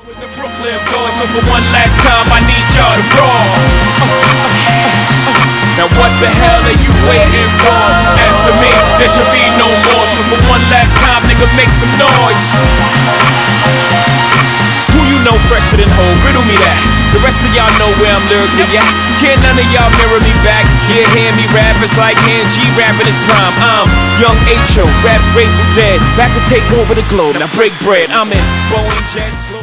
With the Brooklyn boys, so for one last time, I need y'all to brawl. Now what the hell are you waiting for? After me, there should be no more. So for one last time, nigga, make some noise. Who you know fresher than Hov? Riddle me that. The rest of y'all know where I'm lurking at. Can't none of y'all mirror me back. Yeah, hear me rap, it's like hand G rapping his prime. I'm Young H.O., raps Grateful Dead, back to take over the globe. Now break bread, I'm in Boeing Jets.